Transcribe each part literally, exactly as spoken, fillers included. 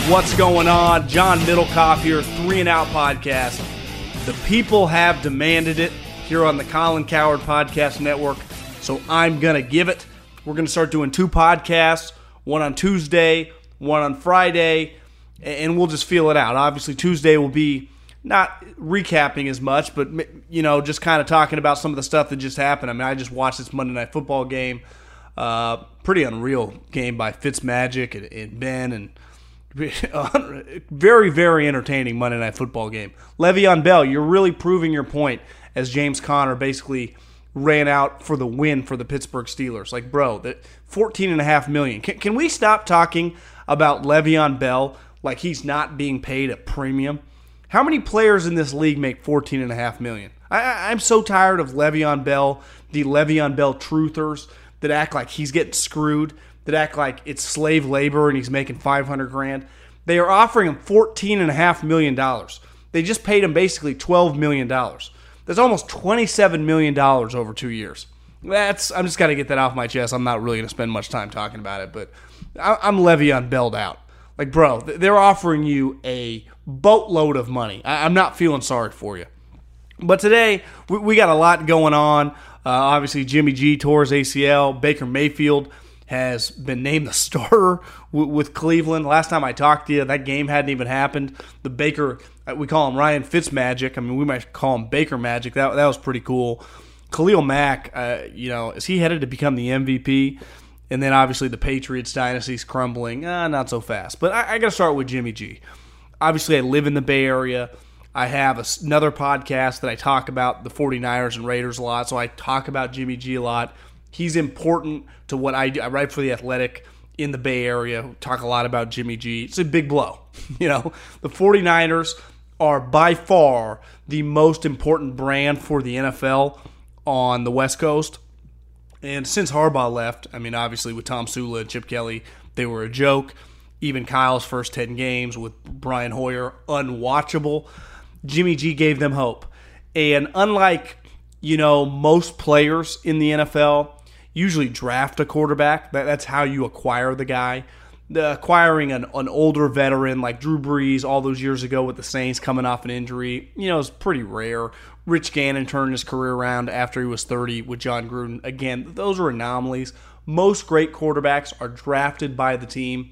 What's going on? John Middlecoff here, Three and Out Podcast. The people have demanded it here on the Colin Cowherd Podcast Network, so I'm going to give it. We're going to start doing two podcasts, one on Tuesday, one on Friday, and we'll just feel it out. Obviously, Tuesday will be not recapping as much, but, you know, just kind of talking about some of the stuff that just happened. I mean, I just watched this Monday Night Football game. Uh, pretty unreal game by Fitzmagic and, and Ben, and very, very entertaining Monday Night Football game. Le'Veon Bell, you're really proving your point as James Conner basically ran out for the win for the Pittsburgh Steelers. Like, bro, that fourteen and a half million. Can, can we stop talking about Le'Veon Bell like he's not being paid a premium? How many players in this league make fourteen and a half million? I, I'm so tired of Le'Veon Bell, the Le'Veon Bell truthers that act like he's getting screwed, that act like it's slave labor and he's making five hundred grand. They are offering him fourteen and a half million dollars. They just paid him basically twelve million dollars. That's almost twenty-seven million dollars over two years. That's I'm just got to get that off my chest. I'm not really going to spend much time talking about it, but I'm Le'Veon Bell'd out. Like, bro, they're offering you a boatload of money. I'm not feeling sorry for you. But today, we got a lot going on. Uh, obviously, Jimmy G tore his A C L. Baker Mayfield has been named the starter w- with Cleveland. Last time I talked to you, that game hadn't even happened. The Baker, we call him Ryan Fitzmagic. I mean, we might call him Baker Magic. That that was pretty cool. Khalil Mack, uh, you know, is he headed to become the M V P? And then obviously the Patriots dynasty's crumbling. Uh, not so fast. But I, I got to start with Jimmy G. Obviously, I live in the Bay Area. I have a, another podcast that I talk about the 49ers and Raiders a lot, so I talk about Jimmy G a lot. He's important to what I do. I write for The Athletic in the Bay Area, talk a lot about Jimmy G. It's a big blow. You know, the 49ers are by far the most important brand for the N F L on the West Coast. And since Harbaugh left, I mean, obviously with Tom Sula and Chip Kelly, they were a joke. Even Kyle's first ten games with Brian Hoyer, unwatchable. Jimmy G gave them hope. And unlike, you know, most players in the N F L, usually draft a quarterback. That, that's how you acquire the guy. The, acquiring an, an older veteran like Drew Brees all those years ago with the Saints coming off an injury, you know, is pretty rare. Rich Gannon turned his career around after he was thirty with John Gruden. Again, those are anomalies. Most great quarterbacks are drafted by the team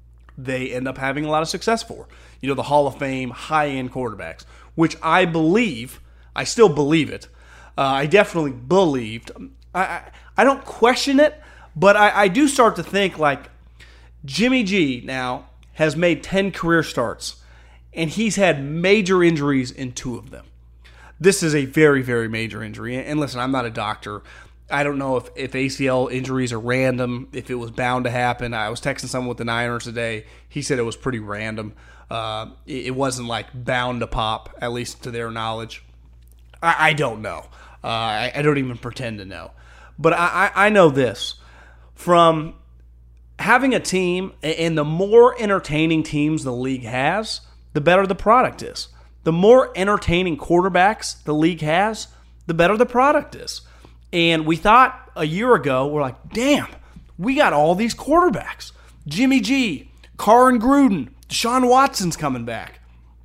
they end up having a lot of success for. You know, the Hall of Fame, high-end quarterbacks, which I believe, I still believe it. Uh, I definitely believed. I, I, I don't question it, but I, I do start to think, like, Jimmy G now has made ten career starts, and he's had major injuries in two of them. This is a very, very major injury. And listen, I'm not a doctor. I don't know if, if A C L injuries are random, if it was bound to happen. I was texting someone with the Niners today. He said it was pretty random. Uh, it, it wasn't like bound to pop, at least to their knowledge. I, I don't know. Uh, I, I don't even pretend to know. But I, I, I know this. From having a team, and the more entertaining teams the league has, the better the product is. The more entertaining quarterbacks the league has, the better the product is. And we thought a year ago, we're like, damn, we got all these quarterbacks. Jimmy G, Carr and Gruden, Deshaun Watson's coming back.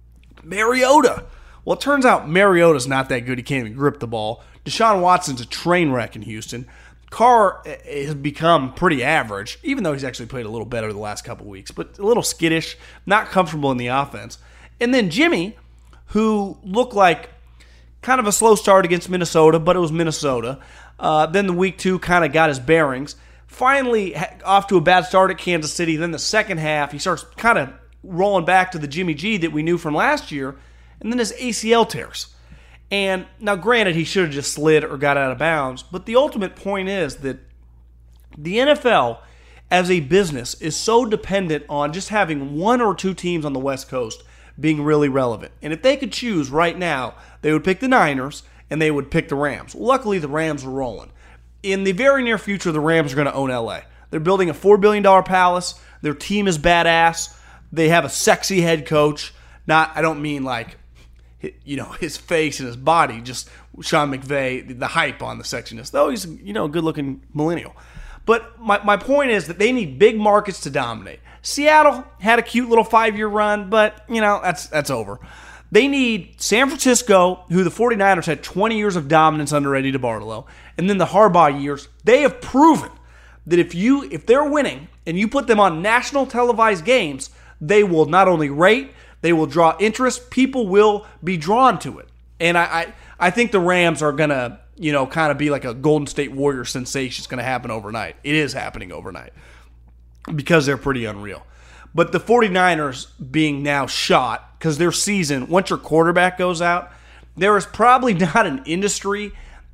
Mariota. Well, it turns out Mariota's not that good. He can't even grip the ball. Deshaun Watson's a train wreck in Houston. Carr has become pretty average, even though he's actually played a little better the last couple weeks, but a little skittish, not comfortable in the offense. And then Jimmy, who looked like kind of a slow start against Minnesota, but it was Minnesota. Uh, then the week two kind of got his bearings. Finally off to a bad start at Kansas City. Then the second half, he starts kind of rolling back to the Jimmy G that we knew from last year. And then his A C L tears. And now granted, he should have just slid or got out of bounds. But the ultimate point is that the N F L as a business is so dependent on just having one or two teams on the West Coast being really relevant. And if they could choose right now, they would pick the Niners and they would pick the Rams. Luckily, the Rams are rolling. In the very near future, the Rams are going to own L A. They're building a four billion dollars palace. Their team is badass. They have a sexy head coach. Not, I don't mean like, you know, his face and his body, just Sean McVay, the hype on the sexiness. Though he's, you know, a good-looking millennial. But my, my point is that they need big markets to dominate. Seattle had a cute little five-year run, but, you know, that's that's over. They need San Francisco, who the 49ers had twenty years of dominance under Eddie DeBartolo, and then the Harbaugh years. They have proven that if you if they're winning and you put them on national televised games, they will not only rate, they will draw interest. People will be drawn to it. And I I, I think the Rams are going to, you know, kind of be like a Golden State Warriors sensation. It's going to happen overnight. It is happening overnight because they're pretty unreal. But the 49ers being now shot, because their season, once your quarterback goes out, there is probably not an industry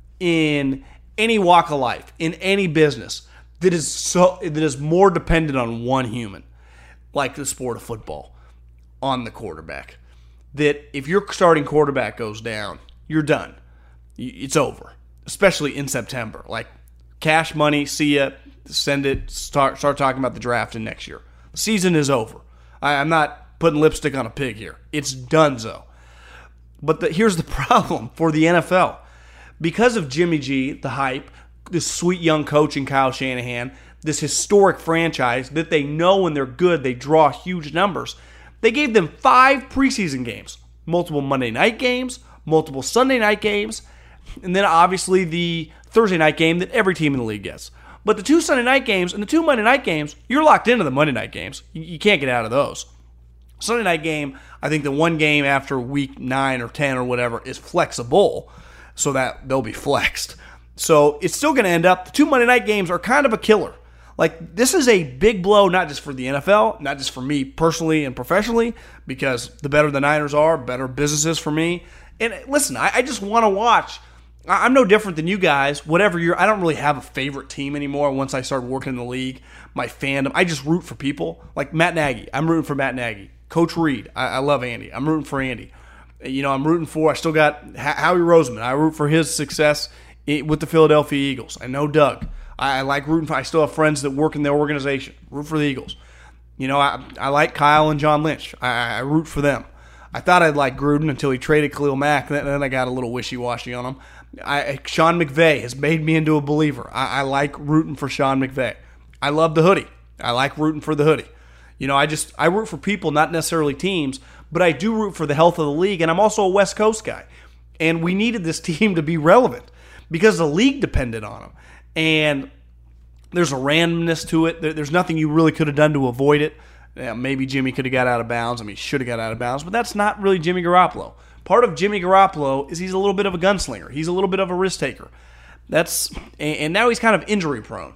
in any walk of life, in any business, that is so that is more dependent on one human, like the sport of football, on the quarterback. That if your starting quarterback goes down, you're done. It's over, especially in September. Like, cash money, see ya, send it, start start talking about the draft in next year. The season is over. I, I'm not putting lipstick on a pig here. It's donezo. But the, here's the problem for the N F L. Because of Jimmy G, the hype, this sweet young coach in Kyle Shanahan, this historic franchise that they know when they're good, they draw huge numbers. They gave them five preseason games, multiple Monday night games, multiple Sunday night games, and then obviously the Thursday night game that every team in the league gets. But the two Sunday night games and the two Monday night games, you're locked into the Monday night games. You can't get out of those. Sunday night game, I think the one game after week nine or ten or whatever is flexible, so that they'll be flexed. So it's still going to end up, the two Monday night games are kind of a killer. Like, this is a big blow, not just for the N F L, not just for me personally and professionally, because the better the Niners are, better businesses for me. And listen, I, I just want to watch. I'm no different than you guys. Whatever you're, I don't really have a favorite team anymore once I started working in the league. My fandom, I just root for people. Like Matt Nagy, I'm rooting for Matt Nagy. Coach Reed, I, I love Andy. I'm rooting for Andy. You know, I'm rooting for, I still got Howie Roseman. I root for his success with the Philadelphia Eagles. I know Doug. I, I like rooting for, I still have friends that work in their organization. Root for the Eagles. You know, I, I like Kyle and John Lynch. I, I root for them. I thought I'd like Gruden until he traded Khalil Mack, and then I got a little wishy-washy on him. I, Sean McVay has made me into a believer. I, I like rooting for Sean McVay. I love the hoodie. I like rooting for the hoodie. You know, I just I root for people, not necessarily teams, but I do root for the health of the league, and I'm also a West Coast guy. And we needed this team to be relevant because the league depended on them. And there's a randomness to it. There's nothing you really could have done to avoid it. Yeah, maybe Jimmy could have got out of bounds. I mean, he should have got out of bounds, but that's not really Jimmy Garoppolo. Part of Jimmy Garoppolo is he's a little bit of a gunslinger. He's a little bit of a risk taker. That's and now he's kind of injury prone.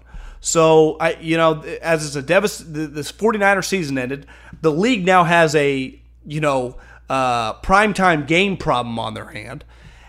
So I, you know, as it's a devast- this 49er season ended, the league now has a you know uh, primetime game problem on their hand,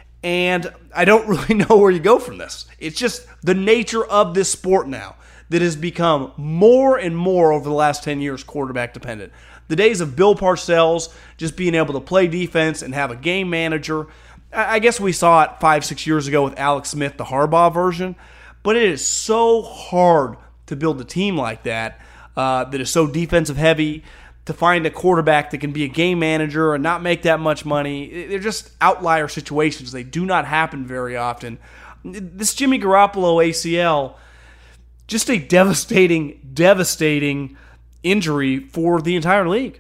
and I don't really know where you go from this. It's just the nature of this sport now that has become more and more over the last ten years quarterback dependent. The days of Bill Parcells just being able to play defense and have a game manager, I guess we saw it five, six years ago with Alex Smith, the Harbaugh version, but it is so hard to build a team like that uh, that is so defensive heavy, to find a quarterback that can be a game manager and not make that much money. They're just outlier situations. They do not happen very often. This Jimmy Garoppolo A C L, just a devastating, devastating injury for the entire league.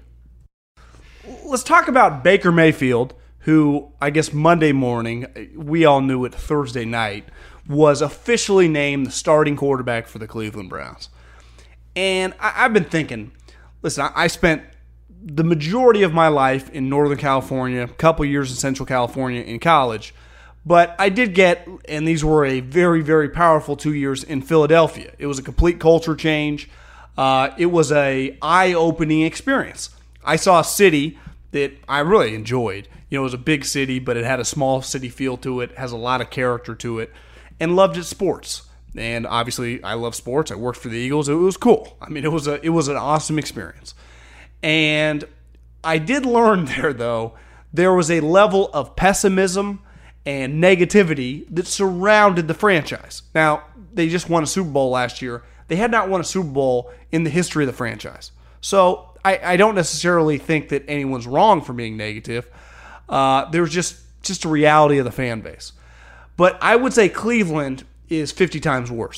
Let's talk about Baker Mayfield, who I guess Monday morning, we all knew it Thursday night, was officially named the starting quarterback for the Cleveland Browns. And I, I've been thinking, listen, I, I spent the majority of my life in Northern California, a couple years in Central California in college, but I did get, and these were a very, very powerful two years in Philadelphia. It was a complete culture change. Uh, it was a eye-opening experience. I saw a city that I really enjoyed. You know, it was a big city, but it had a small city feel to it, has a lot of character to it, and loved its sports. And obviously, I love sports. I worked for the Eagles. It was cool. I mean, it was a it was an awesome experience. And I did learn there, though, there was a level of pessimism and negativity that surrounded the franchise. Now, they just won a Super Bowl last year. They had not won a Super Bowl in the history of the franchise. So I, I don't necessarily think that anyone's wrong for being negative. Uh, there's just, just a reality of the fan base. But I would say Cleveland is fifty times worse.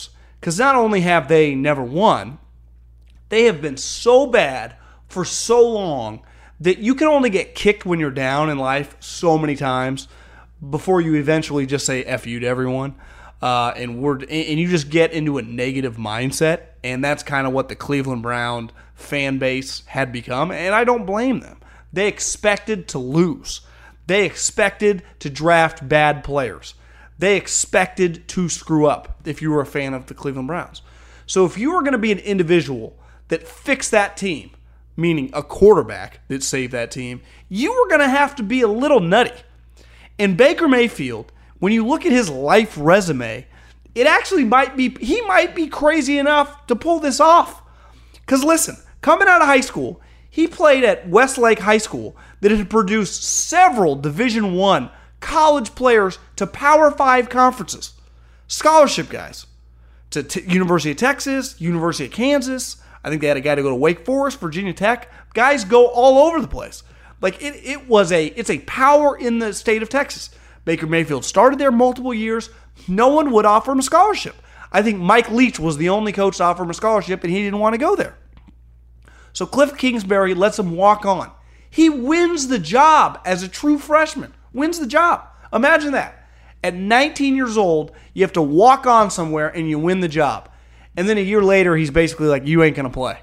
Because not only have they never won, they have been so bad for so long that you can only get kicked when you're down in life so many times before you eventually just say F you to everyone. Uh, and we're and you just get into a negative mindset. And that's kind of what the Cleveland Brown fan base had become. And I don't blame them. They expected to lose. They expected to draft bad players. They expected to screw up if you were a fan of the Cleveland Browns. So if you were going to be an individual that fixed that team, meaning a quarterback that saved that team, you were going to have to be a little nutty. And Baker Mayfield, when you look at his life resume, it actually might be, he might be crazy enough to pull this off. Because listen, coming out of high school, he played at Westlake High School that had produced several Division I college players to Power Five conferences. Scholarship guys. To t- University of Texas, University of Kansas. I think they had a guy to go to Wake Forest, Virginia Tech. Guys go all over the place. Like it, it was a, it's a power in the state of Texas. Baker Mayfield started there multiple years. No one would offer him a scholarship. I think Mike Leach was the only coach to offer him a scholarship, and he didn't want to go there. So Cliff Kingsbury lets him walk on. He wins the job as a true freshman. Wins the job. Imagine that. At nineteen years old, you have to walk on somewhere and you win the job. And then a year later, he's basically like, you ain't going to play.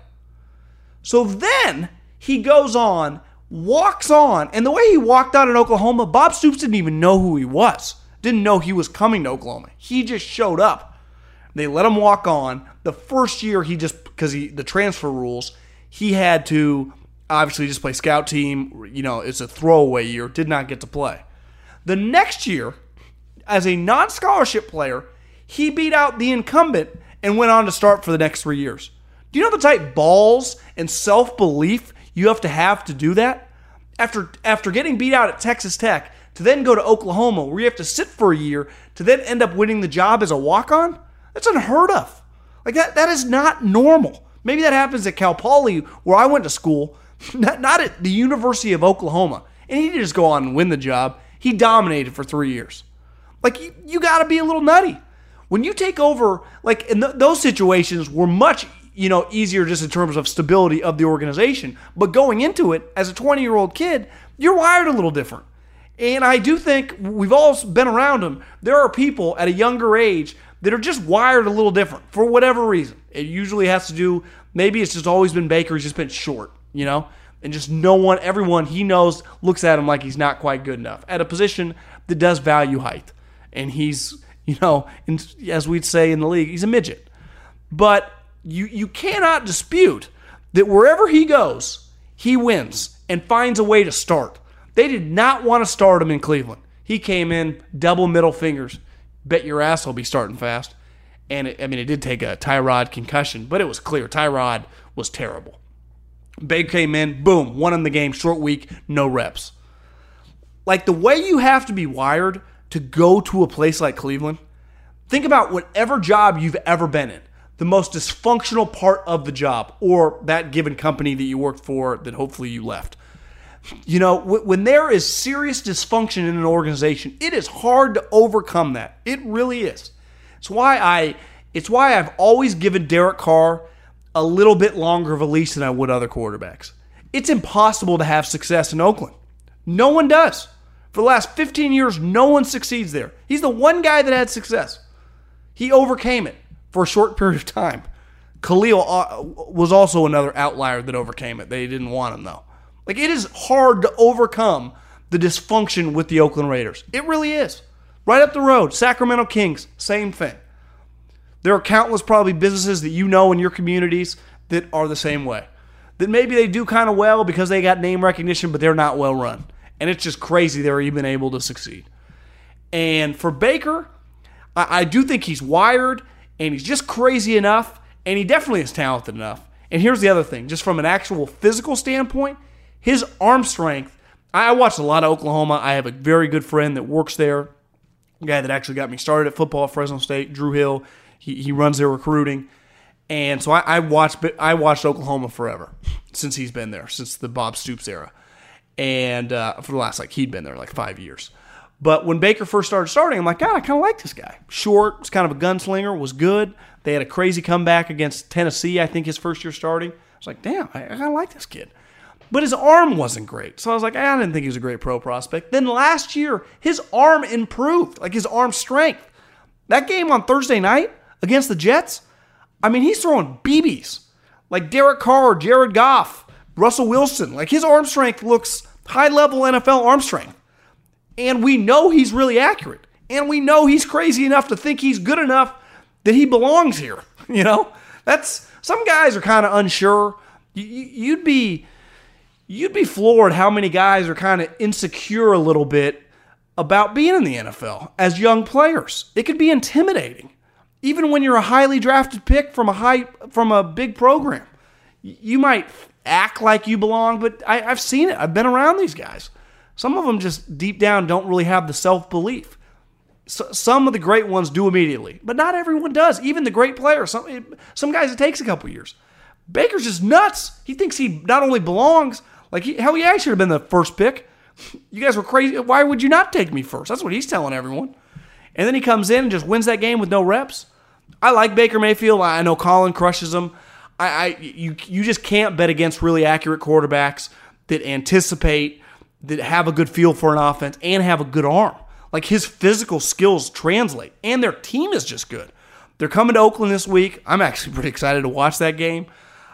So then he goes on, walks on, and the way he walked out in Oklahoma, Bob Stoops didn't even know who he was. Didn't know he was coming to Oklahoma. He just showed up. They let him walk on. The first year, he just, because he the transfer rules, he had to obviously just play scout team. You know, it's a throwaway year. Did not get to play. The next year, as a non-scholarship player, he beat out the incumbent and went on to start for the next three years. Do you know the type balls and self-belief you have to have to do that? After after getting beat out at Texas Tech, to then go to Oklahoma, where you have to sit for a year, to then end up winning the job as a walk-on? That's unheard of. Like that, that is not normal. Maybe that happens at Cal Poly, where I went to school, not, not at the University of Oklahoma. And he didn't just go on and win the job. He dominated for three years. Like, you, you got to be a little nutty. When you take over, like, in th- those situations were much, you know, easier just in terms of stability of the organization. But going into it, as a twenty-year-old kid, you're wired a little different. And I do think we've all been around them. There are people at a younger age that are just wired a little different for whatever reason. It usually has to do, maybe it's just always been Baker. He's just been short, you know? And just no one, everyone he knows looks at him like he's not quite good enough at a position that does value height. And he's, you know, in, as we'd say in the league, he's a midget. But you you cannot dispute that wherever he goes, he wins and finds a way to start. They did not want to start him in Cleveland. He came in, double middle fingers. Bet your ass he'll be starting fast. And, it, I mean, it did take a Tyrod concussion, but it was clear Tyrod was terrible. Baker came in, boom, won him the game, short week, no reps. Like, the way you have to be wired to go to a place like Cleveland, think about whatever job you've ever been in, the most dysfunctional part of the job, or that given company that you worked for that hopefully you left. You know, when there is serious dysfunction in an organization, it is hard to overcome that. It really is. It's why I, it's why I've always given Derek Carr a little bit longer of a leash than I would other quarterbacks. It's impossible to have success in Oakland. No one does. For the last fifteen years, no one succeeds there. He's the one guy that had success. He overcame it for a short period of time. Khalil was also another outlier that overcame it. They didn't want him, though. Like, it is hard to overcome the dysfunction with the Oakland Raiders. It really is. Right up the road, Sacramento Kings, same thing. There are countless probably businesses that you know in your communities that are the same way. That maybe they do kind of well because they got name recognition, but they're not well run. And it's just crazy they're even able to succeed. And for Baker, I, I do think he's wired, and he's just crazy enough, and he definitely is talented enough. And here's the other thing, just from an actual physical standpoint, his arm strength, I watched a lot of Oklahoma. I have a very good friend that works there, a guy that actually got me started at football at Fresno State, Drew Hill. He he runs their recruiting. And so I, I watched I watched Oklahoma forever since he's been there, since the Bob Stoops era. And uh, for the last, like, he'd been there like five years. But when Baker first started starting, I'm like, God, I kind of like this guy. Short, was kind of a gunslinger, was good. They had a crazy comeback against Tennessee, I think, his first year starting. I was like, damn, I, I kind of like this kid. But his arm wasn't great. So I was like, I didn't think he was a great pro prospect. Then last year, his arm improved, like his arm strength. That game on Thursday night against the Jets, I mean, he's throwing B Bs. Like Derek Carr, Jared Goff, Russell Wilson. Like his arm strength looks high-level N F L arm strength. And we know he's really accurate. And we know he's crazy enough to think he's good enough that he belongs here. You know? That's some guys are kind of unsure. You'd be you'd be floored how many guys are kind of insecure a little bit about being in the N F L as young players. It could be intimidating. Even when you're a highly drafted pick from a high from a big program. You might act like you belong, but I, I've seen it. I've been around these guys. Some of them just deep down don't really have the self-belief. So, some of the great ones do immediately, but not everyone does. Even the great players. Some, some guys, it takes a couple years. Baker's just nuts. He thinks he not only belongs, like, he, hell yeah, I should have been the first pick. You guys were crazy. Why would you not take me first? That's what he's telling everyone. And then he comes in and just wins that game with no reps. I like Baker Mayfield. I know Colin crushes him. I, I you you just can't bet against really accurate quarterbacks that anticipate, that have a good feel for an offense, and have a good arm. Like, his physical skills translate, and their team is just good. They're coming to Oakland this week. I'm actually pretty excited to watch that game.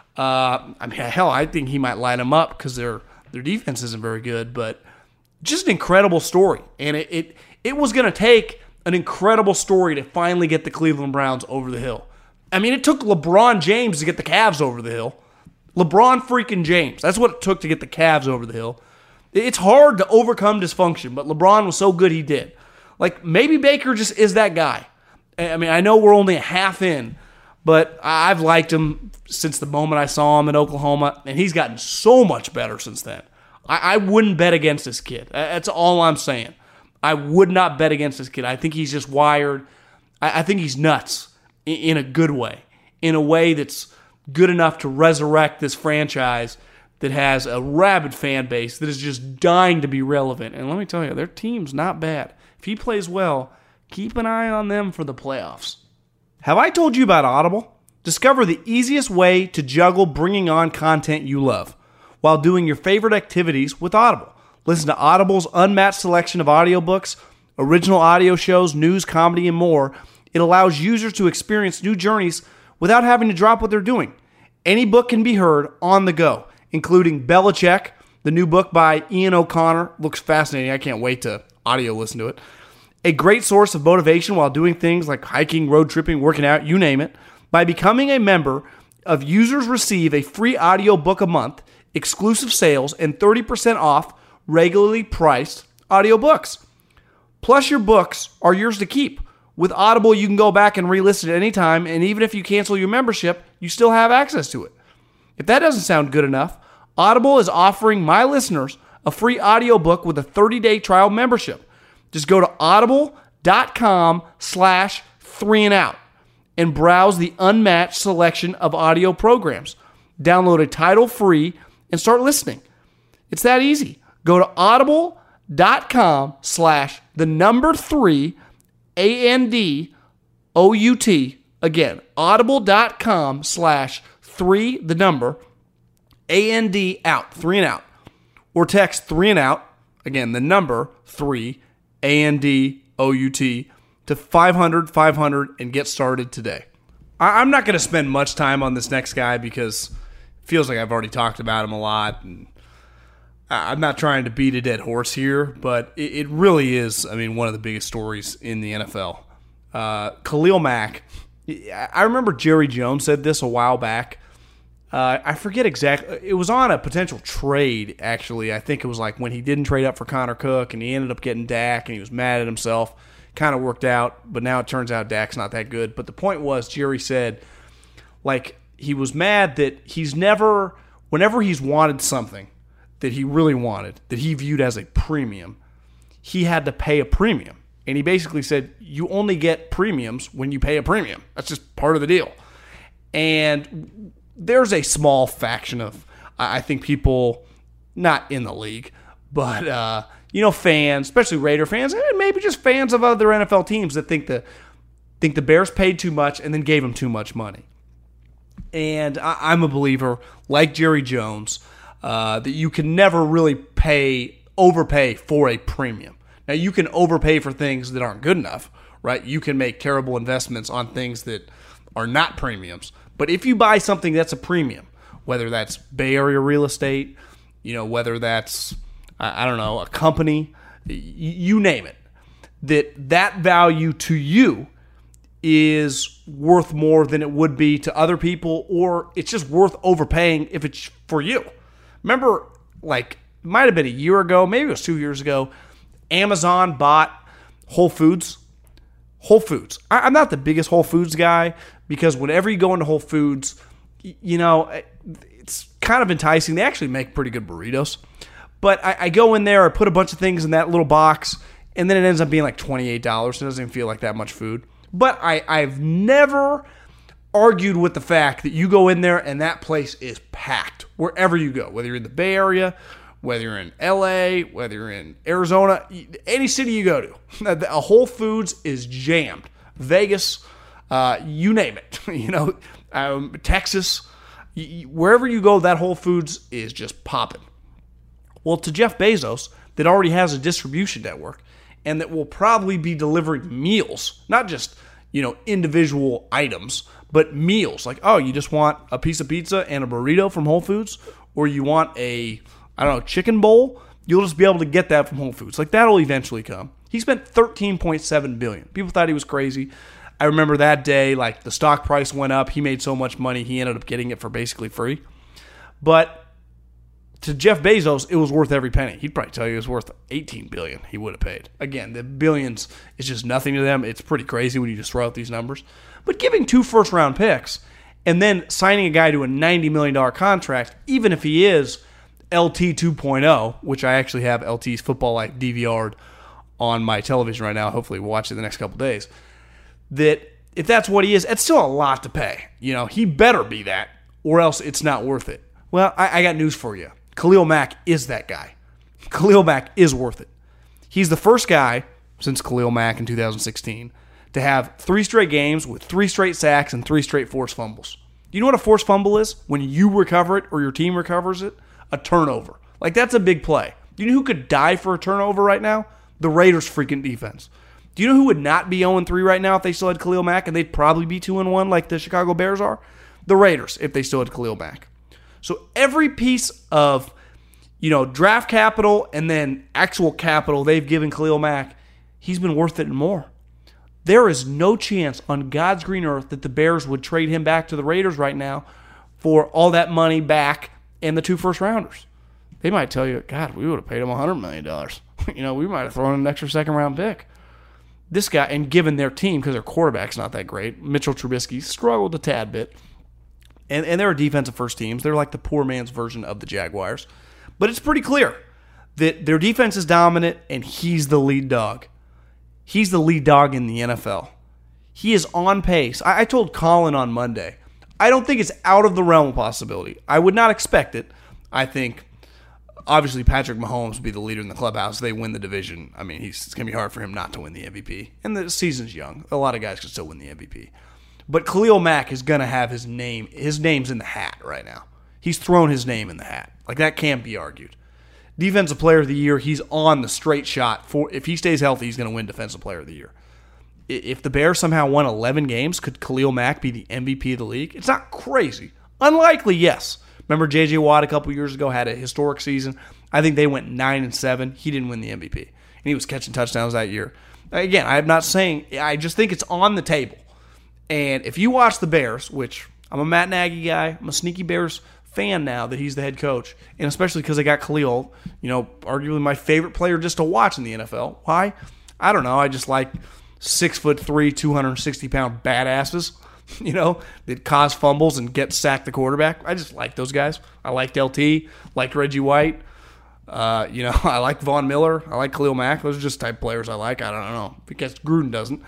Uh, I mean, hell, I think he might line them up because their their defense isn't very good. But just an incredible story, and it it, it was going to take an incredible story to finally get the Cleveland Browns over the hill. I mean, it took LeBron James to get the Cavs over the hill. LeBron freaking James. That's what it took to get the Cavs over the hill. It's hard to overcome dysfunction, but LeBron was so good he did. Like, maybe Baker just is that guy. I mean, I know we're only a half in, but I've liked him since the moment I saw him in Oklahoma, and he's gotten so much better since then. I, I wouldn't bet against this kid. That's all I'm saying. I would not bet against this kid. I think he's just wired. I, I think he's nuts in, in a good way, in a way that's good enough to resurrect this franchise that has a rabid fan base that is just dying to be relevant. And let me tell you, their team's not bad. If he plays well, keep an eye on them for the playoffs. Have I told you about Audible? Discover the easiest way to juggle bringing on content you love while doing your favorite activities with Audible. Listen to Audible's unmatched selection of audiobooks, original audio shows, news, comedy, and more. It allows users to experience new journeys without having to drop what they're doing. Any book can be heard on the go, including Belichick, the new book by Ian O'Connor. Looks fascinating. I can't wait to audio listen to it. A great source of motivation while doing things like hiking, road tripping, working out, you name it. By becoming a member of users receive a free audiobook a month, exclusive sales, and thirty percent off regularly priced audiobooks. Plus, your books are yours to keep. With Audible, you can go back and re-listen at any time, and even if you cancel your membership, you still have access to it. If that doesn't sound good enough, Audible is offering my listeners a free audiobook with a thirty-day trial membership. Just go to audible.com slash three and out and browse the unmatched selection of audio programs. Download a title free and start listening. It's that easy. Go to audible.com slash the number three, A N D O U T. Again, audible.com slash three, the number, A N D out, three and out. Or text three and out, again, the number three, A N D O U T, to five hundred five hundred and get started today. I'm not going to spend much time on this next guy because it feels like I've already talked about him a lot, and I'm not trying to beat a dead horse here, but it really is, I mean, one of the biggest stories in the N F L. Uh, Khalil Mack, I remember Jerry Jones said this a while back. Uh, I forget exactly. It was on a potential trade, actually. I think it was like when he didn't trade up for Connor Cook, and he ended up getting Dak, and he was mad at himself. Kind of worked out, but now it turns out Dak's not that good. But the point was, Jerry said, like, he was mad that he's never, whenever he's wanted something that he really wanted, that he viewed as a premium, he had to pay a premium. And he basically said, you only get premiums when you pay a premium. That's just part of the deal. And there's a small faction of, I think, people, not in the league, But, uh, you know, fans, especially Raider fans, and maybe just fans of other N F L teams that think the, think the Bears paid too much and then gave them too much money. And I, I'm a believer, like Jerry Jones, uh, that you can never really pay, overpay for a premium. Now, you can overpay for things that aren't good enough, right? You can make terrible investments on things that are not premiums. But if you buy something that's a premium, whether that's Bay Area real estate, you know, whether that's, I don't know, a company, you name it, that that value to you is worth more than it would be to other people, or it's just worth overpaying if it's for you. Remember, like, it might have been a year ago, maybe it was two years ago, Amazon bought Whole Foods. Whole Foods. I'm not the biggest Whole Foods guy, because whenever you go into Whole Foods, you know, it's kind of enticing. They actually make pretty good burritos. But I, I go in there, I put a bunch of things in that little box, and then it ends up being like twenty-eight dollars. It doesn't even feel like that much food. But I, I've never argued with the fact that you go in there and that place is packed wherever you go, whether you're in the Bay Area, whether you're in L A, whether you're in Arizona, any city you go to. A Whole Foods is jammed. Vegas, uh, you name it. You know, um, Texas, wherever you go, that Whole Foods is just popping. Well, to Jeff Bezos, that already has a distribution network, and that will probably be delivering meals, not just, you know, individual items, but meals. Like, oh, you just want a piece of pizza and a burrito from Whole Foods, or you want a, I don't know, chicken bowl? You'll just be able to get that from Whole Foods. Like, that'll eventually come. He spent thirteen point seven billion dollars. People thought he was crazy. I remember that day, like, the stock price went up. He made so much money, he ended up getting it for basically free. But to Jeff Bezos, it was worth every penny. He'd probably tell you it was worth eighteen billion dollars he would have paid. Again, the billions is just nothing to them. It's pretty crazy when you just throw out these numbers. But giving two first-round picks and then signing a guy to a ninety million dollars contract, even if he is L T two point oh, which I actually have L T's Football Life D V R'd on my television right now. Hopefully we'll watch it the next couple days. That if that's what he is, it's still a lot to pay. You know, he better be that, or else it's not worth it. Well, I, I got news for you. Khalil Mack is that guy. Khalil Mack is worth it. He's the first guy since Khalil Mack in two thousand sixteen to have three straight games with three straight sacks and three straight forced fumbles. Do you know what a forced fumble is? When you recover it or your team recovers it? A turnover. Like, that's a big play. Do you know who could die for a turnover right now? The Raiders' freaking defense. Do you know who would not be oh and three right now if they still had Khalil Mack, and they'd probably be two and one like the Chicago Bears are? The Raiders, if they still had Khalil Mack. So every piece of, you know, draft capital and then actual capital they've given Khalil Mack, he's been worth it and more. There is no chance on God's green earth that the Bears would trade him back to the Raiders right now for all that money back and the two first-rounders. They might tell you, God, we would have paid him one hundred million dollars. You know, we might have thrown in an extra second-round pick. This guy, and given their team, because their quarterback's not that great, Mitchell Trubisky struggled a tad bit. And, and they're defensive first teams. They're like the poor man's version of the Jaguars. But it's pretty clear that their defense is dominant, and he's the lead dog. He's the lead dog in the N F L. He is on pace. I, I told Colin on Monday, I don't think it's out of the realm of possibility. I would not expect it. I think, obviously, Patrick Mahomes will be the leader in the clubhouse. They win the division. I mean, he's, it's going to be hard for him not to win the M V P. And the season's young. A lot of guys can still win the M V P. But Khalil Mack is going to have his name. His name's in the hat right now. He's thrown his name in the hat. Like, that can't be argued. Defensive Player of the Year, he's on the straight shot. For if he stays healthy, he's going to win Defensive Player of the Year. If the Bears somehow won eleven games, could Khalil Mack be the M V P of the league? It's not crazy. Unlikely, yes. Remember J J. Watt a couple years ago had a historic season. I think they went nine and seven. He didn't win the M V P. And he was catching touchdowns that year. Again, I'm not saying, I just think it's on the table. And if you watch the Bears, which I'm a Matt Nagy guy, I'm a sneaky Bears fan now that he's the head coach, and especially because I got Khalil, you know, arguably my favorite player just to watch in the N F L. Why? I don't know. I just like six foot three, two hundred sixty pound badasses, you know, that cause fumbles and get sacked the quarterback. I just like those guys. I liked L T, liked Reggie White. Uh, you know, I like Von Miller. I like Khalil Mack. Those are just type players I like. I don't know. Because Gruden doesn't.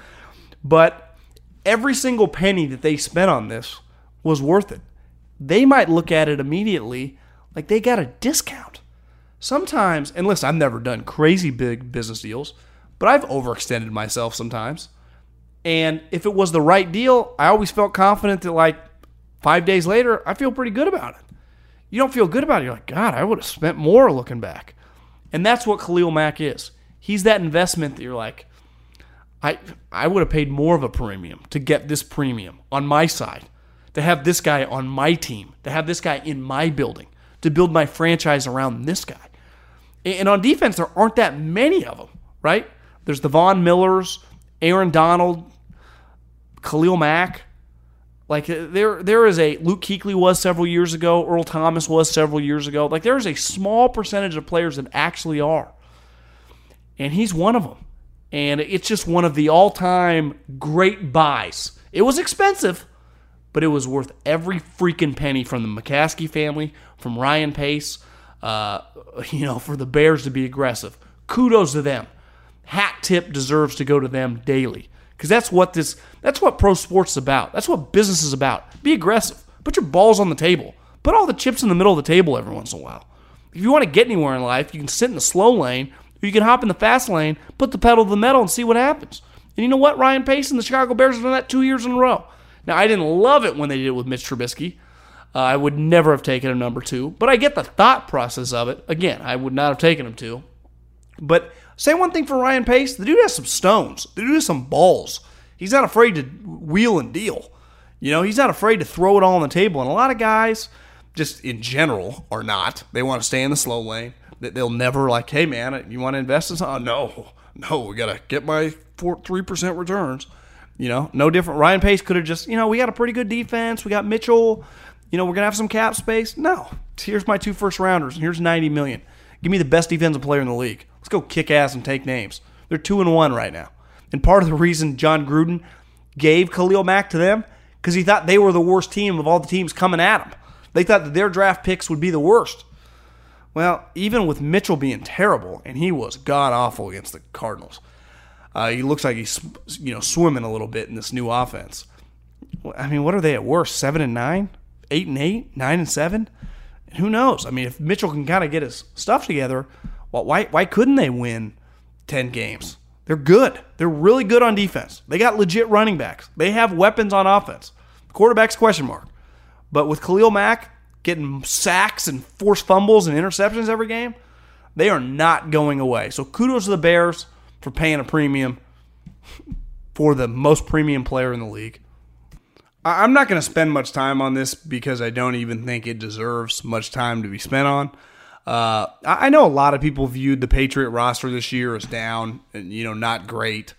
But every single penny that they spent on this was worth it. They might look at it immediately like they got a discount. sometimes, and listen, I've never done crazy big business deals, but I've overextended myself sometimes. And if it was the right deal, I always felt confident that like five days later, I feel pretty good about it. You don't feel good about it. You're like, God, I would have spent more looking back. And that's what Khalil Mack is. He's that investment that you're like, I I would have paid more of a premium to get this premium on my side, to have this guy on my team, to have this guy in my building, to build my franchise around this guy. And on defense, there aren't that many of them, right? There's the Von Millers, Aaron Donald, Khalil Mack. Like there, there is a Luke Kuechly was several years ago. Earl Thomas was several years ago. Like there is a small percentage of players that actually are, and he's one of them. And it's just one of the all-time great buys. It was expensive, but it was worth every freaking penny from the McCaskey family, from Ryan Pace, uh, you know, for the Bears to be aggressive. Kudos to them. Hat tip deserves to go to them daily. Because that's what this, that's what pro sports is about. That's what business is about. Be aggressive. Put your balls on the table. Put all the chips in the middle of the table every once in a while. If you want to get anywhere in life, you can sit in the slow lane, or you can hop in the fast lane, put the pedal to the metal, and see what happens. And you know what? Ryan Pace and the Chicago Bears have done that two years in a row. Now, I didn't love it when they did it with Mitch Trubisky. Uh, I would never have taken him number two, but I get the thought process of it. Again, I would not have taken him two. But say one thing for Ryan Pace, the dude has some stones. The dude has some balls. He's not afraid to wheel and deal. You know, he's not afraid to throw it all on the table. And a lot of guys, just in general, are not. They want to stay in the slow lane. They'll never like, hey, man, you want to invest in something? Oh, no, no, we got to get my four, three percent returns. You know, no different. Ryan Pace could have just, you know, we got a pretty good defense. We got Mitchell. You know, we're going to have some cap space. No. Here's my two first rounders. Here's ninety million dollars. Give me the best defensive player in the league. Let's go kick ass and take names. They're two and one right now. And part of the reason John Gruden gave Khalil Mack to them, because he thought they were the worst team of all the teams coming at him. They thought that their draft picks would be the worst. Well, even with Mitchell being terrible, and he was god-awful against the Cardinals, uh, he looks like he's, you know, swimming a little bit in this new offense. I mean, what are they at worst? Seven and nine? Eight and eight? Nine and seven? And who knows? I mean, if Mitchell can kind of get his stuff together, well, why why couldn't they win ten games? They're good. They're really good on defense. They got legit running backs. They have weapons on offense. Quarterback's question mark. But with Khalil Mack getting sacks and forced fumbles and interceptions every game, they are not going away. So kudos to the Bears for paying a premium for the most premium player in the league. I'm not going to spend much time on this because I don't even think it deserves much time to be spent on. Uh, I know a lot of people viewed the Patriot roster this year as down and, you know, not great.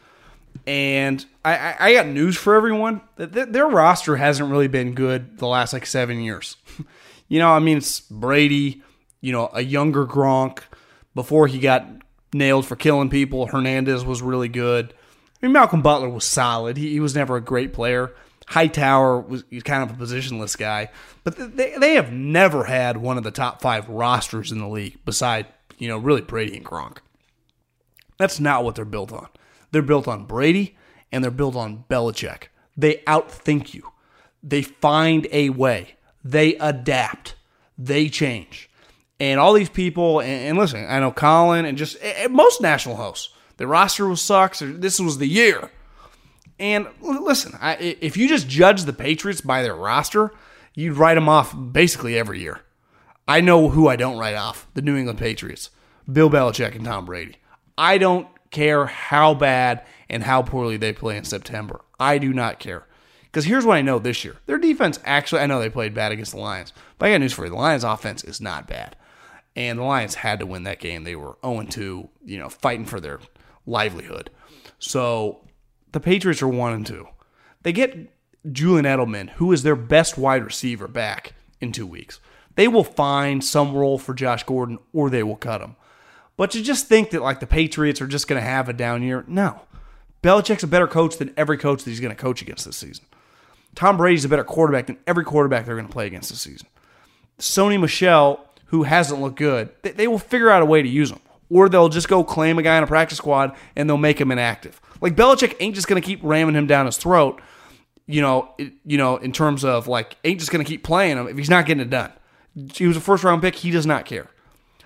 And I, I, I got news for everyone. That their roster hasn't really been good the last, like, seven years. You know, I mean, it's Brady, you know, a younger Gronk. Before he got nailed for killing people, Hernandez was really good. I mean, Malcolm Butler was solid. He, he was never a great player. Hightower was kind of a positionless guy. But they they have never had one of the top five rosters in the league beside, you know, really Brady and Gronk. That's not what they're built on. They're built on Brady, and they're built on Belichick. They outthink you. They find a way. They adapt. They change. And all these people, and, and listen, I know Colin and just and most national hosts, the roster was sucks. This was the year. And listen, I, if you just judge the Patriots by their roster, you'd write them off basically every year. I know who I don't write off, the New England Patriots, Bill Belichick and Tom Brady. I don't care how bad and how poorly they play in September. I do not care. Because here's what I know this year. Their defense actually, I know they played bad against the Lions, but I got news for you. The Lions' offense is not bad. And the Lions had to win that game. They were oh and two, you know, fighting for their livelihood. So the Patriots are one and two. They get Julian Edelman, who is their best wide receiver, back in two weeks. They will find some role for Josh Gordon, or they will cut him. But to just think that like the Patriots are just going to have a down year, no. Belichick's a better coach than every coach that he's going to coach against this season. Tom Brady's a better quarterback than every quarterback they're going to play against this season. Sony Michel, who hasn't looked good, they, they will figure out a way to use him. Or they'll just go claim a guy on a practice squad and they'll make him inactive. Like Belichick ain't just going to keep ramming him down his throat, you know, it, you know, in terms of like, ain't just going to keep playing him if he's not getting it done. He was a first round pick. He does not care.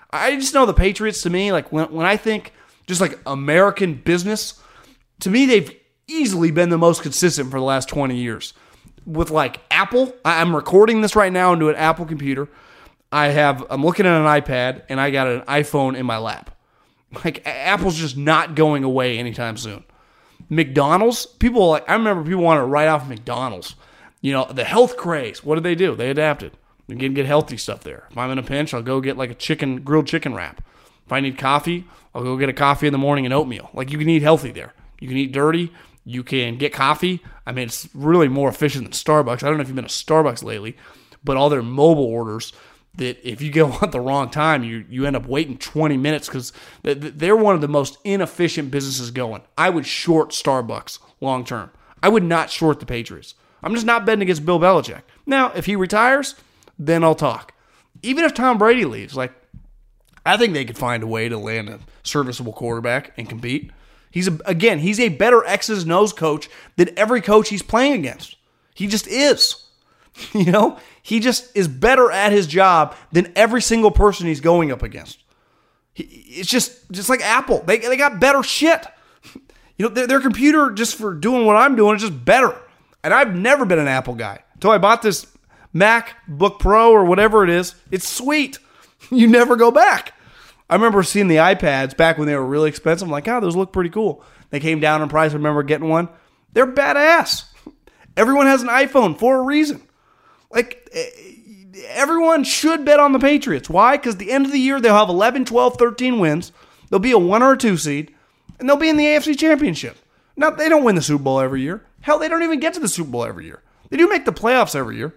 I just know the Patriots, to me, like when, when I think just like American business, to me, they've easily been the most consistent for the last twenty years. With like Apple, I'm recording this right now into an Apple computer. I have, I'm looking at an iPad and I got an iPhone in my lap. Like Apple's just not going away anytime soon. McDonald's, people like, I remember people wanted to write off McDonald's. You know, the health craze. What did they do? They adapted. They can get healthy stuff there. If I'm in a pinch, I'll go get like a chicken, grilled chicken wrap. If I need coffee, I'll go get a coffee in the morning and oatmeal. Like you can eat healthy there. You can eat dirty. You can get coffee. I mean, it's really more efficient than Starbucks. I don't know if you've been to Starbucks lately, but all their mobile orders that if you go at the wrong time, you, you end up waiting twenty minutes because they're one of the most inefficient businesses going. I would short Starbucks long term. I would not short the Patriots. I'm just not betting against Bill Belichick. Now, if he retires, then I'll talk. Even if Tom Brady leaves, like I think they could find a way to land a serviceable quarterback and compete. He's a, again, he's a better X's and O's coach than every coach he's playing against. He just is. You know, he just is better at his job than every single person he's going up against. He, it's just just like Apple. They they got better shit. You know, their, their computer just for doing what I'm doing is just better. And I've never been an Apple guy until I bought this MacBook Pro or whatever it is. It's sweet. You never go back. I remember seeing the iPads back when they were really expensive. I'm like, oh, those look pretty cool. They came down in price. I remember getting one. They're badass. Everyone has an iPhone for a reason. Like, everyone should bet on the Patriots. Why? Because at the end of the year, they'll have eleven, twelve, thirteen wins. They'll be a one or a two seed, and they'll be in the A F C Championship. Now, they don't win the Super Bowl every year. Hell, they don't even get to the Super Bowl every year. They do make the playoffs every year.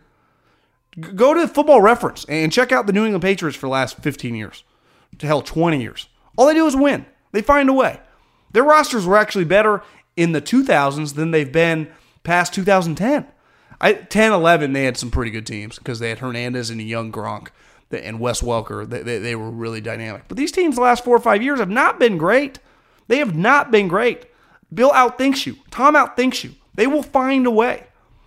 Go to the Football Reference and check out the New England Patriots for the last fifteen years. To hell, twenty years. All they do is win. They find a way. Their rosters were actually better in the two thousands than they've been past two thousand ten. I, ten, eleven, they had some pretty good teams because they had Hernandez and a young Gronk and Wes Welker. They, they, they were really dynamic. But these teams the last four or five years have not been great. They have not been great. Bill outthinks you. Tom outthinks you. They will find a way.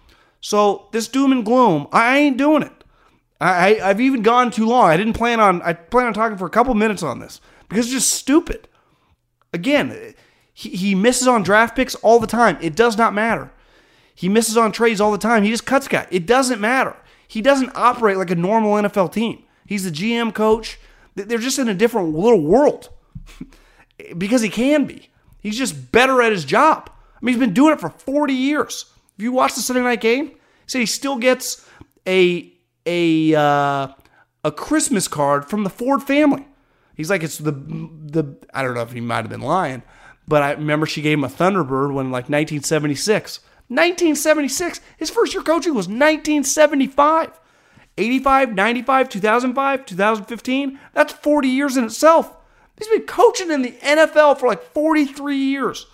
So this doom and gloom, I ain't doing it. I, I've even gone too long. I didn't plan on, I plan on talking for a couple minutes on this because it's just stupid. Again, he, he misses on draft picks all the time. It does not matter. He misses on trades all the time. He just cuts guys. It doesn't matter. He doesn't operate like a normal N F L team. He's the G M coach. They're just in a different little world because he can be. He's just better at his job. I mean, he's been doing it for forty years. If you watch the Sunday night game, he said he still gets a a uh, a Christmas card from the Ford family. He's like, it's the the I don't know if he might have been lying, but I remember she gave him a Thunderbird when like nineteen seventy-six. nineteen seventy-six. His first year coaching was nineteen seventy-five. eighty-five, ninety-five, two thousand five, two thousand fifteen. That's forty years in itself. He's been coaching in the N F L for like forty-three years.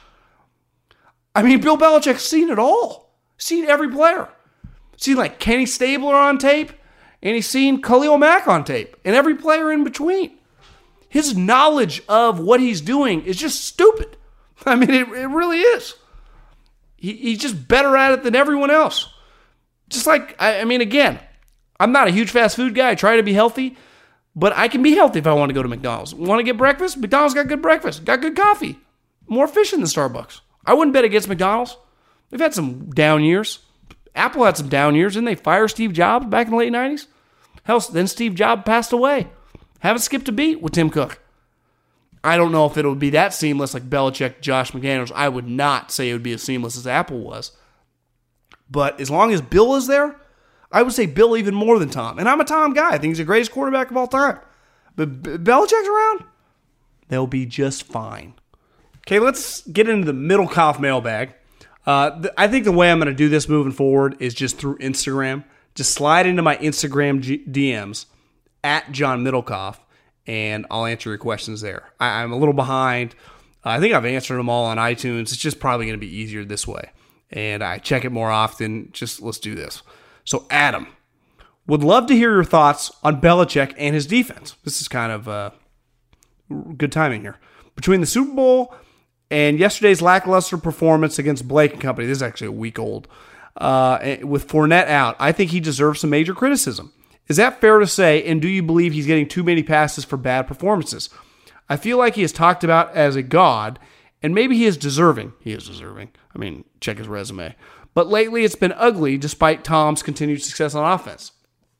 I mean, Bill Belichick's seen it all. Seen every player. Seen like Kenny Stabler on tape, and he's seen Khalil Mack on tape, and every player in between. His knowledge of what he's doing is just stupid. I mean, it, it really is. He, he's just better at it than everyone else. Just like, I, I mean, again, I'm not a huge fast food guy. I try to be healthy, but I can be healthy if I want to go to McDonald's. Want to get breakfast? McDonald's got good breakfast. Got good coffee. More efficient than Starbucks. I wouldn't bet against McDonald's. They've had some down years. Apple had some down years. Didn't they fire Steve Jobs back in the late nineties? Hell, then Steve Jobs passed away. Haven't skipped a beat with Tim Cook. I don't know if it would be that seamless like Belichick, Josh McDaniels. I would not say it would be as seamless as Apple was. But as long as Bill is there, I would say Bill even more than Tom. And I'm a Tom guy. I think he's the greatest quarterback of all time. But B- Belichick's around, they'll be just fine. Okay, let's get into the Middlecoff mailbag. Uh, th- I think the way I'm going to do this moving forward is just through Instagram. Just slide into my Instagram G- D Ms at John Middlecoff, and I'll answer your questions there. I- I'm a little behind. I think I've answered them all on iTunes. It's just probably going to be easier this way. And I check it more often. Just let's do this. So Adam, would love to hear your thoughts on Belichick and his defense. This is kind of uh, good timing here. Between the Super Bowl and yesterday's lackluster performance against Blake and company, this is actually a week old, uh, with Fournette out, I think he deserves some major criticism. Is that fair to say, and do you believe he's getting too many passes for bad performances? I feel like he is talked about as a god, and maybe he is deserving. He is deserving. I mean, check his resume. But lately it's been ugly despite Tom's continued success on offense.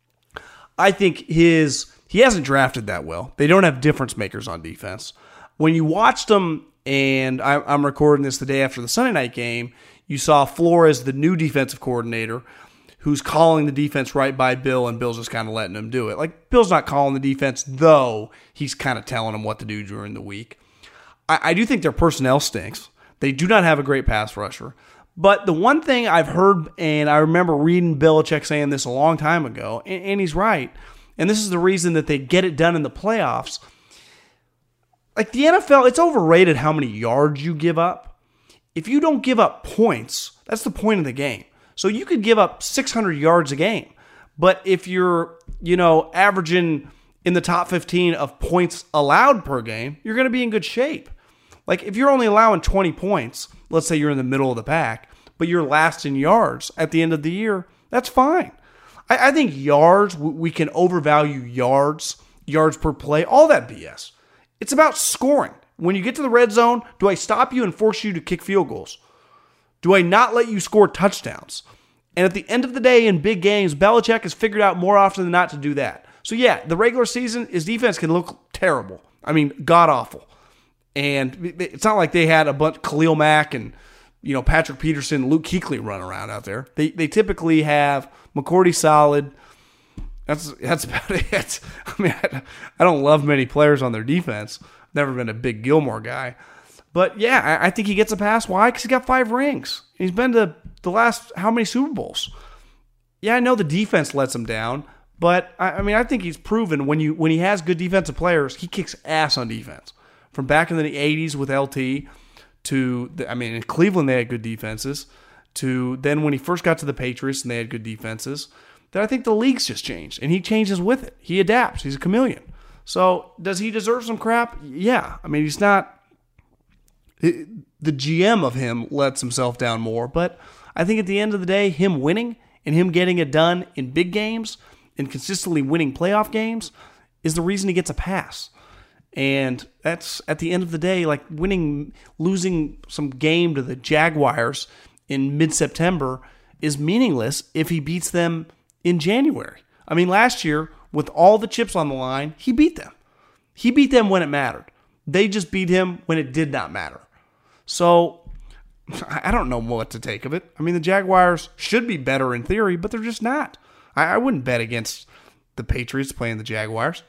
I think his he hasn't drafted that well. They don't have difference makers on defense. When you watched them, and I, I'm recording this the day after the Sunday night game, you saw Flores, the new defensive coordinator, who's calling the defense right by Bill, and Bill's just kind of letting him do it. Like, Bill's not calling the defense, though he's kind of telling them what to do during the week. I, I do think their personnel stinks. They do not have a great pass rusher. But the one thing I've heard, and I remember reading Belichick saying this a long time ago, and, and he's right, and this is the reason that they get it done in the playoffs. Like, the N F L, it's overrated how many yards you give up. If you don't give up points, that's the point of the game. So you could give up six hundred yards a game. But if you're, you know, averaging in the top fifteen of points allowed per game, you're going to be in good shape. Like, if you're only allowing twenty points, let's say you're in the middle of the pack, but you're last in yards at the end of the year, that's fine. I, I think yards, we can overvalue yards, yards per play, all that B S. It's about scoring. When you get to the red zone, do I stop you and force you to kick field goals? Do I not let you score touchdowns? And at the end of the day, in big games, Belichick has figured out more often than not to do that. So yeah, the regular season, his defense can look terrible. I mean, god-awful. And it's not like they had a bunch, Khalil Mack and, you know, Patrick Peterson, Luke Kuechly run around out there. They they typically have McCourty solid. That's that's about it. I mean, I, I don't love many players on their defense. Never been a big Gilmore guy. But yeah, I, I think he gets a pass. Why? Because he's got five rings. He's been to the last, how many Super Bowls? Yeah, I know the defense lets him down, but I, I mean, I think he's proven when you when he has good defensive players, he kicks ass on defense. From back in the eighties with L T to, I mean, in Cleveland they had good defenses, to then when he first got to the Patriots and they had good defenses, then I think the league's just changed, and he changes with it. He adapts. He's a chameleon. So does he deserve some crap? Yeah. I mean, he's not, the G M of him lets himself down more, but I think at the end of the day, him winning and him getting it done in big games and consistently winning playoff games is the reason he gets a pass. And that's, at the end of the day, like winning, losing some game to the Jaguars in mid-September is meaningless if he beats them in January. I mean, last year, with all the chips on the line, he beat them. He beat them when it mattered. They just beat him when it did not matter. So, I don't know what to take of it. I mean, the Jaguars should be better in theory, but they're just not. I, I wouldn't bet against the Patriots playing the Jaguars.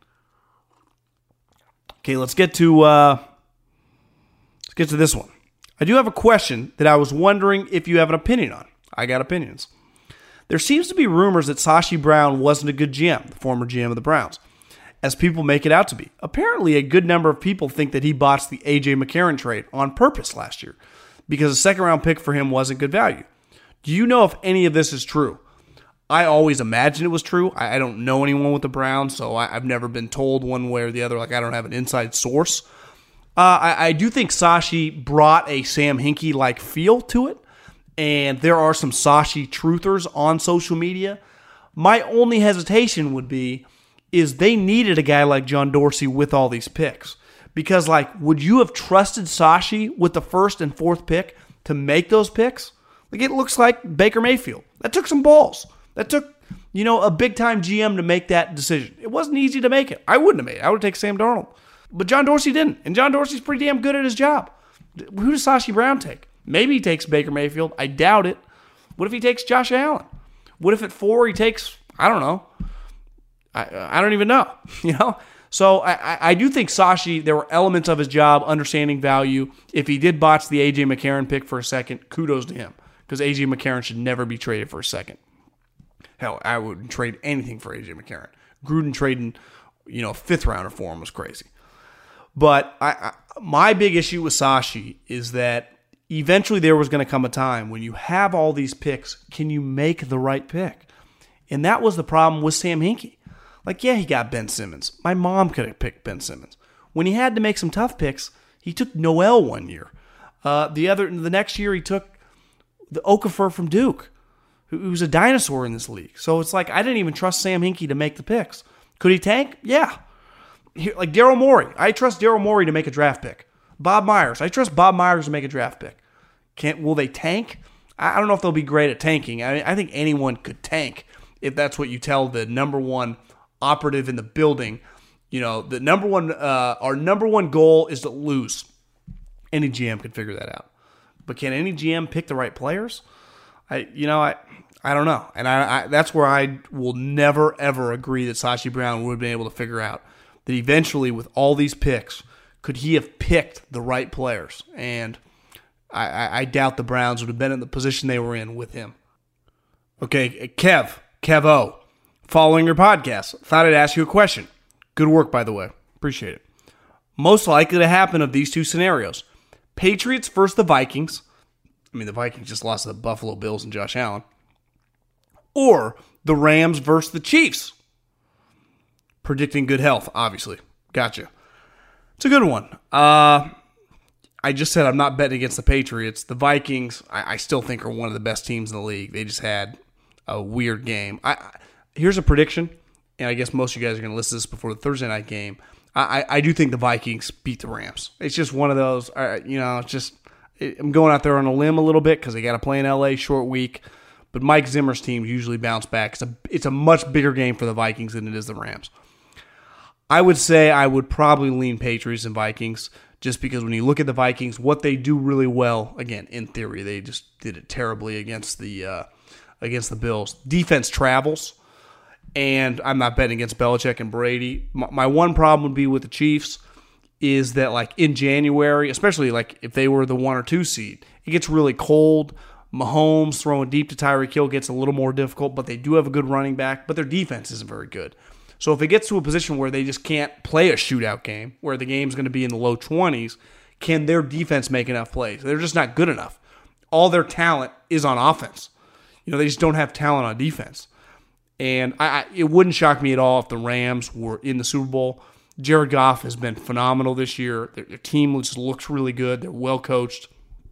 Okay, let's get to uh, let's get to this one. I do have a question that I was wondering if you have an opinion on. I got opinions. There seems to be rumors that Sashi Brown wasn't a good G M, the former G M of the Browns, as people make it out to be. Apparently, a good number of people think that he botched the A J McCarron trade on purpose last year because a second-round pick for him wasn't good value. Do you know if any of this is true? I always imagined it was true. I don't know anyone with the Browns, so I've never been told one way or the other. Like, I don't have an inside source. Uh, I, I do think Sashi brought a Sam Hinkie-like feel to it, and there are some Sashi truthers on social media. My only hesitation would be is they needed a guy like John Dorsey with all these picks. Because, like, would you have trusted Sashi with the first and fourth pick to make those picks? Like, it looks like Baker Mayfield. That took some balls. That took, you know, a big-time G M to make that decision. It wasn't easy to make it. I wouldn't have made it. I would take Sam Darnold. But John Dorsey didn't. And John Dorsey's pretty damn good at his job. Who does Sashi Brown take? Maybe he takes Baker Mayfield. I doubt it. What if he takes Josh Allen? What if at four he takes, I don't know. I I don't even know. You know? So I, I do think Sashi, there were elements of his job, understanding value. If he did botch the A J McCarron pick for a second, kudos to him. Because A J McCarron should never be traded for a second. Hell, I wouldn't trade anything for A J McCarron. Gruden trading, you know, a fifth rounder for him was crazy. But I, I my big issue with Sashi is that eventually there was going to come a time when you have all these picks, can you make the right pick? And that was the problem with Sam Hinkie. Like, yeah, he got Ben Simmons. My mom could have picked Ben Simmons. When he had to make some tough picks, he took Noel one year. Uh, the other, the next year, he took the Okafor from Duke. who's a dinosaur in this league. So it's like I didn't even trust Sam Hinkie to make the picks. Could he tank? Yeah. Here, like Daryl Morey. I trust Daryl Morey to make a draft pick. Bob Myers. I trust Bob Myers to make a draft pick. Can't will they tank? I don't know if they'll be great at tanking. I mean, I think anyone could tank if that's what you tell the number one operative in the building. You know, the number one, uh, our number one goal is to lose. Any G M can figure that out. But can any G M pick the right players? I, you know, I, I don't know. And I, I that's where I will never, ever agree that Sashi Brown would have been able to figure out that eventually with all these picks, could he have picked the right players? And I, I, I doubt the Browns would have been in the position they were in with him. Okay, Kev, Kev O, following your podcast, thought I'd ask you a question. Good work, by the way. Appreciate it. Most likely to happen of these two scenarios. Patriots versus the Vikings. I mean, the Vikings just lost to the Buffalo Bills and Josh Allen. Or the Rams versus the Chiefs. Predicting good health, obviously. Gotcha. It's a good one. Uh, I just said I'm not betting against the Patriots. The Vikings, I, I still think, are one of the best teams in the league. They just had a weird game. I, I Here's a prediction, and I guess most of you guys are going to listen to this before the Thursday night game. I, I, I do think the Vikings beat the Rams. It's just one of those, uh, you know, it's just, it, I'm going out there on a limb a little bit because they got to play in L A, short week. But Mike Zimmer's teams usually bounce back. It's a, it's a much bigger game for the Vikings than it is the Rams. I would say I would probably lean Patriots and Vikings just because when you look at the Vikings, what they do really well, again, in theory, they just did it terribly against the uh, against the Bills. Defense travels, and I'm not betting against Belichick and Brady. My, my one problem would be with the Chiefs is that, like, in January, especially like if they were the one or two seed, it gets really cold. Mahomes throwing deep to Tyreek Hill gets a little more difficult, but they do have a good running back, but their defense isn't very good. So if it gets to a position where they just can't play a shootout game, where the game's going to be in the low twenties, can their defense make enough plays? They're just not good enough. All their talent is on offense. You know, they just don't have talent on defense. And I, I, it wouldn't shock me at all if the Rams were in the Super Bowl. Jared Goff has been phenomenal this year. Their, their team just looks really good. They're well coached.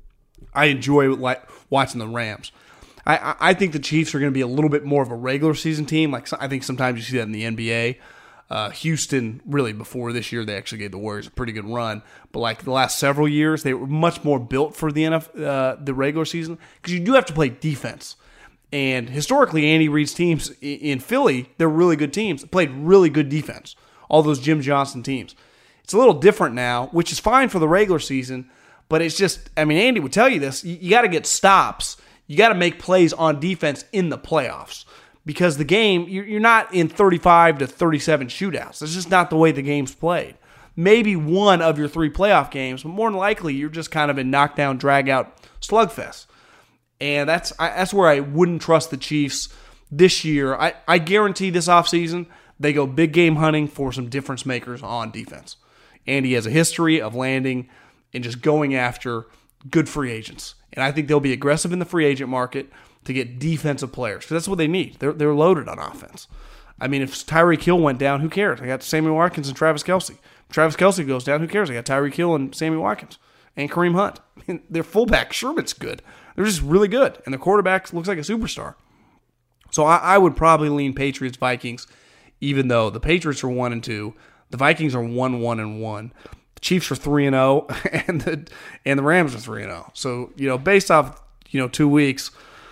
I enjoy like watching the Rams. I, I think the Chiefs are going to be a little bit more of a regular season team. Like I think sometimes you see that in the N B A. Uh, Houston, really before this year, they actually gave the Warriors a pretty good run. But like the last several years, they were much more built for the N F L, uh, the regular season because you do have to play defense. And historically, Andy Reid's teams in Philly, they're really good teams. They played really good defense. All those Jim Johnson teams. It's a little different now, which is fine for the regular season. But it's just, I mean, Andy would tell you this. You, you got to get stops. You got to make plays on defense in the playoffs because the game, you're not in thirty-five to thirty-seven shootouts. That's just not the way the game's played. Maybe one of your three playoff games, but more than likely, you're just kind of in knockdown, drag-out slugfest. And that's I, that's where I wouldn't trust the Chiefs this year. I, I guarantee this offseason, they go big game hunting for some difference makers on defense. Andy has a history of landing and just going after good free agents. And I think they'll be aggressive in the free agent market to get defensive players because that's what they need. They're they're loaded on offense. I mean, if Tyreek Hill went down, who cares? I got Sammy Watkins and Travis Kelce. If Travis Kelce goes down, who cares? I got Tyreek Hill and Sammy Watkins and Kareem Hunt. I mean, their fullback, Sherman's good. They're just really good. And the quarterback looks like a superstar. So I, I would probably lean Patriots, Vikings, even though the Patriots are one and two. The Vikings are one, one, and one. Chiefs are three and zero, and the and the Rams are three and zero. So you know, based off you know two weeks,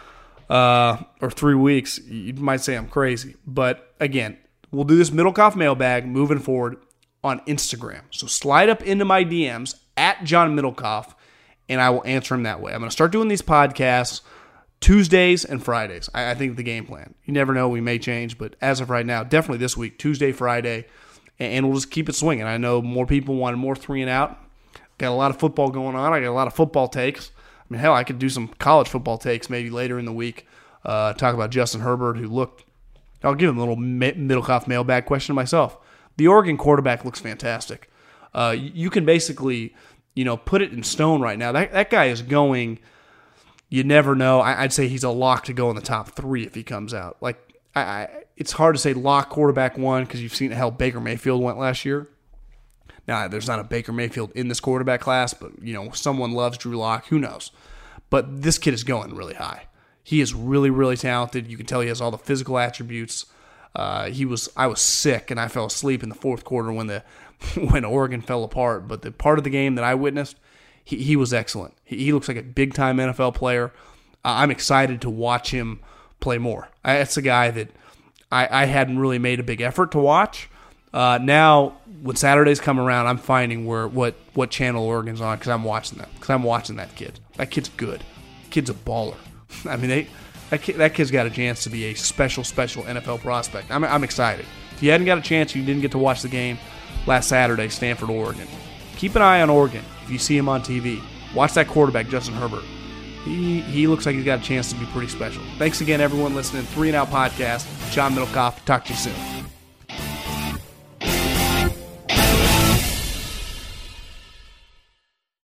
uh, or three weeks, you might say I'm crazy. But again, we'll do this Middlecoff mailbag moving forward on Instagram. So slide up into my D Ms at John Middlecoff, and I will answer them that way. I'm going to start doing these podcasts Tuesdays and Fridays. I, I think the game plan. You never know, we may change, but as of right now, definitely this week, Tuesday, Friday. And we'll just keep it swinging. I know more people wanted more three and out. Got a lot of football going on. I got a lot of football takes. I mean, hell, I could do some college football takes maybe later in the week. Uh, talk about Justin Herbert, who looked – I'll give him a little Middlecoff mailbag question myself. The Oregon quarterback looks fantastic. Uh, you can basically, you know, put it in stone right now. That that guy is going – you never know. I, I'd say he's a lock to go in the top three if he comes out. Like, I, I, it's hard to say lock quarterback one because you've seen how Baker Mayfield went last year. Now, there's not a Baker Mayfield in this quarterback class, but, you know, someone loves Drew Lock. Who knows? But this kid is going really high. He is really, really talented. You can tell he has all the physical attributes. Uh, he was I was sick and I fell asleep in the fourth quarter when the when Oregon fell apart. But the part of the game that I witnessed, he, he was excellent. He, he looks like a big time N F L player. Uh, I'm excited to watch him play more. I, that's a guy that I, I hadn't really made a big effort to watch. Uh, now when Saturdays come around, I'm finding where what what channel Oregon's on because I'm watching that because I'm watching that kid. That kid's good. Kid's a baller. I mean they. That, kid, that kid's got a chance to be a special, special N F L prospect. I'm, I'm excited. If you hadn't got a chance, you didn't get to watch the game last Saturday, Stanford, Oregon. Keep an eye on Oregon if you see him on T V. Watch that quarterback, Justin Herbert. He he looks like he's got a chance to be pretty special. Thanks again, everyone listening. Three and Out Podcast. John Middlecoff. Talk to you soon.